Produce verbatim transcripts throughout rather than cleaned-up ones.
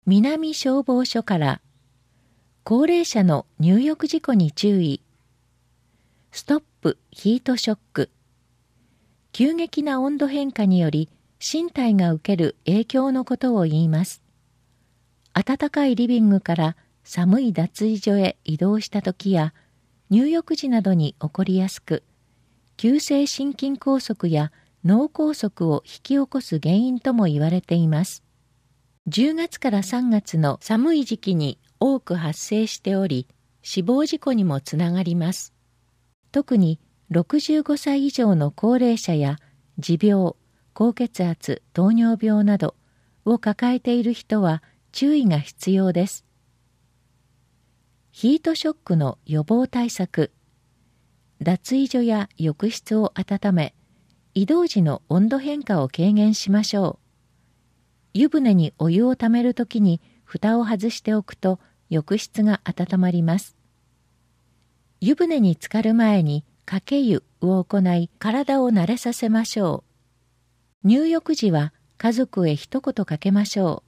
南消防署から高齢者の入浴事故に注意。ストップヒートショック。急激な温度変化により身体が受ける影響のことを言います。暖かいリビングから寒い脱衣所へ移動した時や入浴時などに起こりやすく、急性心筋梗塞や脳梗塞を引き起こす原因とも言われています。じゅうがつからさんがつの寒い時期に多く発生しており、死亡事故にもつながります。特にろくじゅうごさい以上の高齢者や持病、高血圧、糖尿病などを抱えている人は注意が必要です。ヒートショックの予防対策。脱衣所や浴室を温め、移動時の温度変化を軽減しましょう。湯船にお湯をためるときに蓋を外しておくと浴室が温まります。湯船に浸かる前にかけ湯を行い体を慣れさせましょう。入浴時は家族へ一言かけましょう。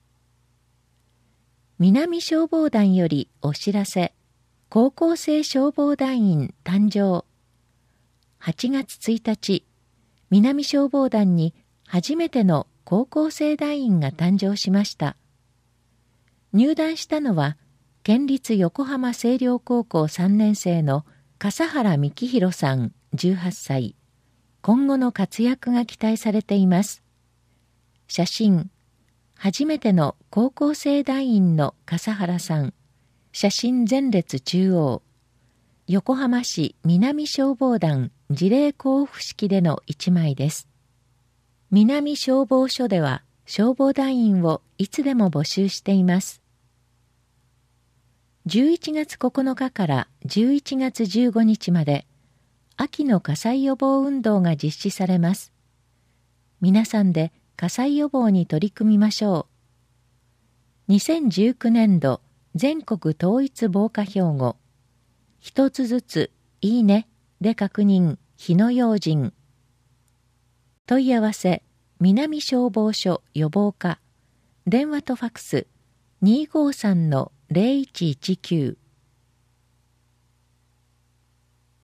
南消防団よりお知らせ。高校生消防団員誕生。はちがつついたち、南消防団に初めての高校生団員が誕生しました。入団したのは、県立横浜青陵高校さんねんせいの笠原幹弘さんじゅうはっさい。今後の活躍が期待されています。写真、初めての高校生団員の笠原さん。写真前列中央。横浜市南消防団辞令交付式での一枚です。南消防署では消防団員をいつでも募集しています。じゅういちがつここのかからじゅういちがつじゅうごにちまで秋の火災予防運動が実施されます。皆さんで火災予防に取り組みましょう。にせんじゅうきゅうねんど全国統一防火標語。一つずついいねで確認火の用心。問い合わせ南消防署予防課。電話とファクス にーごーさんのゼロいちいちきゅう